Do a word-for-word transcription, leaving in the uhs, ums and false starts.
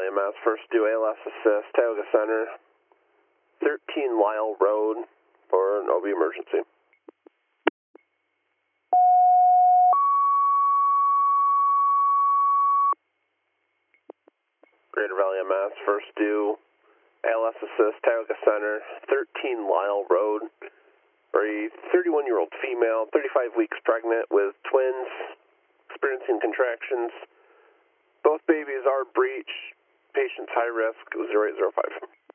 Valley M S, first due A L S assist, Tioga Center, thirteen Lyle Road for an O B emergency. Greater Valley M S, first due A L S assist, Tioga Center, thirteen Lyle Road for a thirty-one-year-old female, thirty-five weeks pregnant with twins, experiencing contractions. Both babies are breech. Patient's high risk, zero eight zero five.